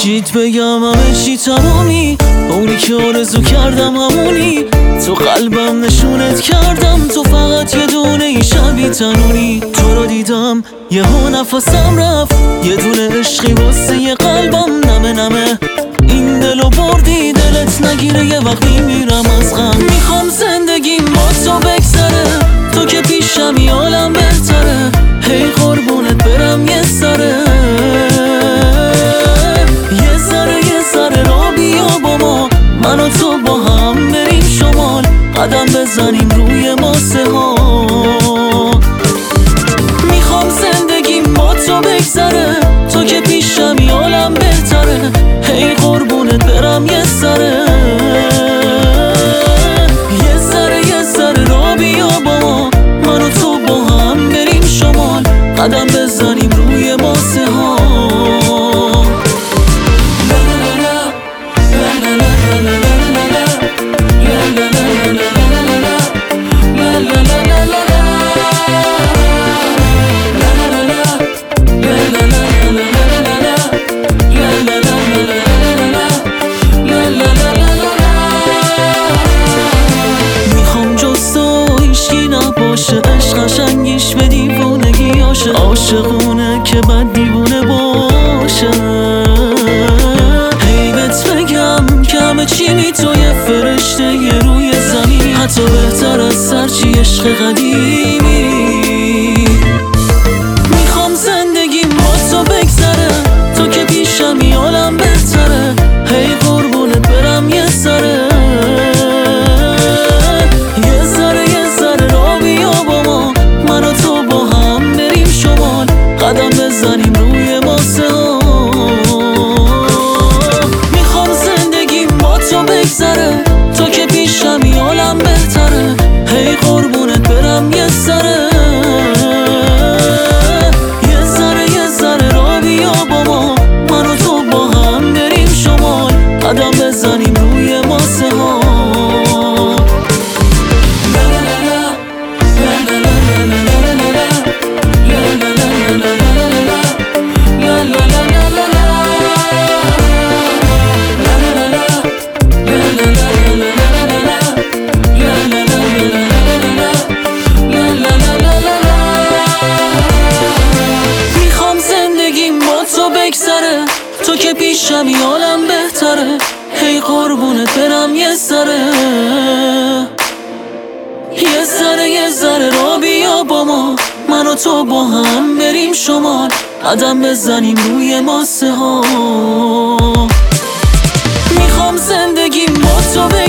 چیت بگم همه چی تمومی، اونی که آرزو کردم همونی، تو قلبم نشونت کردم، تو فقط یه دونه ای شبی تنونی. تو رو دیدم یهو نفسم رفت، یه دونه عشقی واسه یه قلبم نمه نمه. این دلو بردی دلت نگیره، یه وقتی میرم از غم. میخوام زندگیم با تو بگذره، تو که پیشمی حالم بهتره. هی قربونت برم یه سره، یه ذره را بیا با ما، من و تو با هم بریم شمال، قدم بزنیم روی ماسه ها. میخوام زندگیم با تو بگذره، تو که پیشمی حالم بهتره. هی قربونت برم یه سره، یه ذره را بیا با ما، من و تو با هم بریم شمال، قدم بزنیم روی ماسه ها. عشق قشنگیش به دیوونگی هاشه، عاشقونه که بد دیوونه باشه. حیبت بگم که همه چی بی تو یه فرشته یه روی زمین، حتی بهتر از سرچی عشق قدیمی. میخوام زندگیم با تو بگذره، تو که پیشمی حالم بهتره. هی قربونت برم یه سره، قدم بزنیم روی ماسه ها. میخوام زندگیم با تو بگذره، تو که پیشمی حالم بهتره. هی قربونت برم یه سره، یه ذره را بیا با ما، من و تو با هم بریم شمال، قدم بزنیم روی ماسه ها. تو که پیشمی حالم بهتره. هی قربونت برم یه ذره را بیا با ما، من و تو با هم بریم شمال، قدم بزنیم روی ماسه ها. میخوام زندگیم با تو